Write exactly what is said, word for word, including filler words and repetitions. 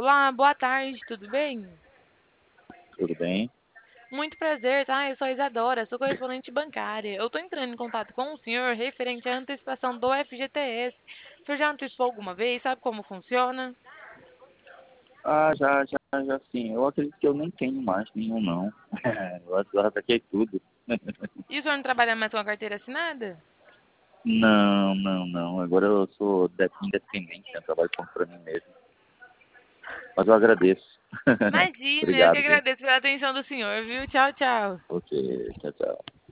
Olá, boa tarde, tudo bem? Tudo bem? Muito prazer, tá? Eu sou a Isadora, sou correspondente bancária. Eu tô entrando em contato com o senhor referente à antecipação do F G T S. O senhor já antecipou alguma vez? Sabe como funciona? Ah, já, já, já sim. Eu acredito que eu nem tenho mais nenhum, não. Eu acho que eu ataquei tudo. E o senhor não trabalha mais com a carteira assinada? Não, não, não. Agora eu sou de- independente, né? Trabalho só para mim mesmo. Mas eu agradeço. Imagina, eu que Obrigado, viu? agradeço pela atenção do senhor, viu? Tchau, tchau. Ok, tchau, tchau.